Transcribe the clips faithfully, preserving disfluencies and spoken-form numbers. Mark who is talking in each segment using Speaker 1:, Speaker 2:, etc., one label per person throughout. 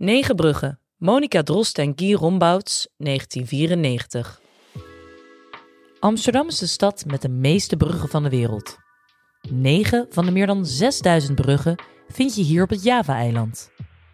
Speaker 1: Negen bruggen. Monica Drost en Guy Rombouts, negentien vierennegentig. Amsterdam is de stad met de meeste bruggen van de wereld. Negen van de meer dan zesduizend bruggen vind je hier op het Java-eiland.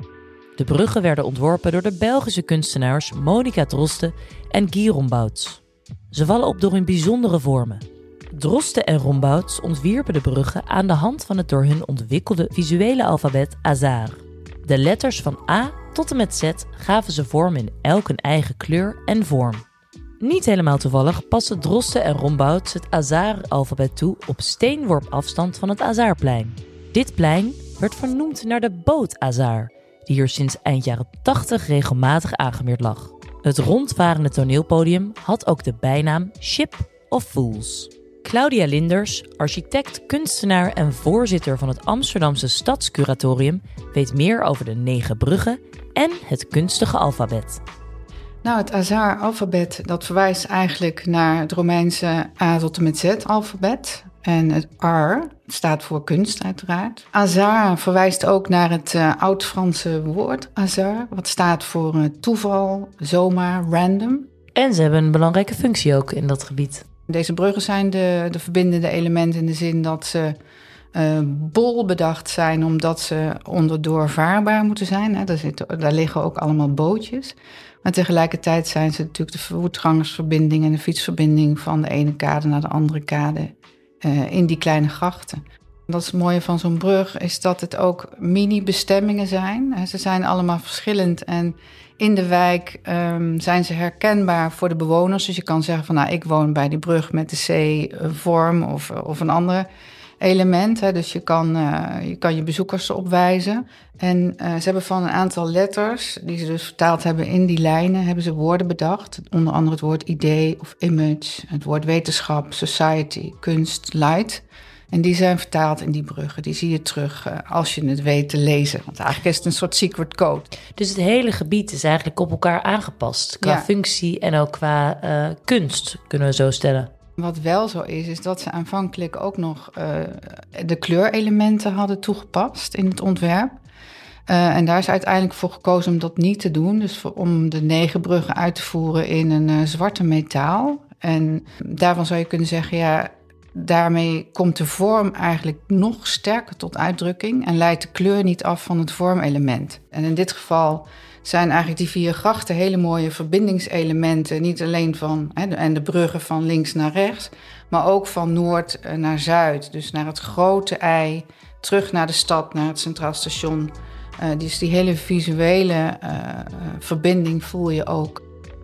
Speaker 1: De bruggen werden ontworpen door de Belgische kunstenaars Monica Drosten en Guy Rombouts. Ze vallen op door hun bijzondere vormen. Drosten en Rombouts ontwierpen de bruggen aan de hand van het door hun ontwikkelde visuele alfabet Hazard. De letters van A tot en met Z gaven ze vorm in elk een eigen kleur en vorm. Niet helemaal toevallig passen Drosten en Rombouts het Hazard-alfabet toe op steenworp afstand van het Hazardplein. Dit plein werd vernoemd naar de boot Hazard, die hier sinds eind jaren tachtig regelmatig aangemeerd lag. Het rondvarende toneelpodium had ook de bijnaam Ship of Fools. Claudia Linders, architect, kunstenaar en voorzitter van het Amsterdamse Stadscuratorium, weet meer over de negen bruggen en het kunstige alfabet.
Speaker 2: Nou, het Hazard-alfabet dat verwijst eigenlijk naar het Romeinse A tot en met Z-alfabet. En het R staat voor kunst uiteraard. Hazard verwijst ook naar het uh, oud-Franse woord hasard, wat staat voor uh, toeval, zomaar, random.
Speaker 1: En ze hebben een belangrijke functie ook in dat gebied.
Speaker 2: Deze bruggen zijn de, de verbindende elementen in de zin dat ze uh, bol bedacht zijn, omdat ze onderdoorvaarbaar moeten zijn. Hè. Daar, zitten, daar liggen ook allemaal bootjes. Maar tegelijkertijd zijn ze natuurlijk de voetgangersverbinding en de fietsverbinding van de ene kade naar de andere kade uh, in die kleine grachten. Dat is het mooie van zo'n brug, is dat het ook mini-bestemmingen zijn. Ze zijn allemaal verschillend en in de wijk um, zijn ze herkenbaar voor de bewoners. Dus je kan zeggen van, nou, ik woon bij die brug met de C-vorm of, of een ander element. Hè. Dus je kan, uh, je kan je bezoekers opwijzen. En uh, ze hebben van een aantal letters, die ze dus vertaald hebben in die lijnen, hebben ze woorden bedacht. Onder andere het woord idee of image, het woord wetenschap, society, kunst, light. En die zijn vertaald in die bruggen. Die zie je terug uh, als je het weet te lezen. Want eigenlijk is het een soort secret code.
Speaker 1: Dus het hele gebied is eigenlijk op elkaar aangepast. Qua
Speaker 2: Ja.
Speaker 1: functie en ook qua uh, kunst, kunnen we zo stellen.
Speaker 2: Wat wel zo is, is dat ze aanvankelijk ook nog uh, de kleurelementen hadden toegepast in het ontwerp. Uh, en daar is uiteindelijk voor gekozen om dat niet te doen. Dus voor, om de negen bruggen uit te voeren in een uh, zwarte metaal. En daarvan zou je kunnen zeggen, ja, daarmee komt de vorm eigenlijk nog sterker tot uitdrukking en leidt de kleur niet af van het vormelement. En in dit geval zijn eigenlijk die vier grachten hele mooie verbindingselementen, niet alleen van hè, en de bruggen van links naar rechts, maar ook van noord naar zuid. Dus naar het grote ei, terug naar de stad, naar het Centraal Station. Uh, dus die hele visuele uh, verbinding voel je ook.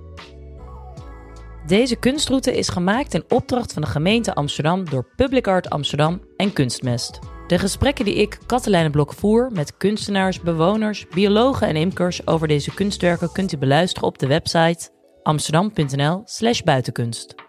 Speaker 1: Deze kunstroute is gemaakt in opdracht van de gemeente Amsterdam door Public Art Amsterdam en Kunstmest. De gesprekken die ik, Katelijne Blok, voer met kunstenaars, bewoners, biologen en imkers over deze kunstwerken kunt u beluisteren op de website amsterdam punt n l slash buitenkunst.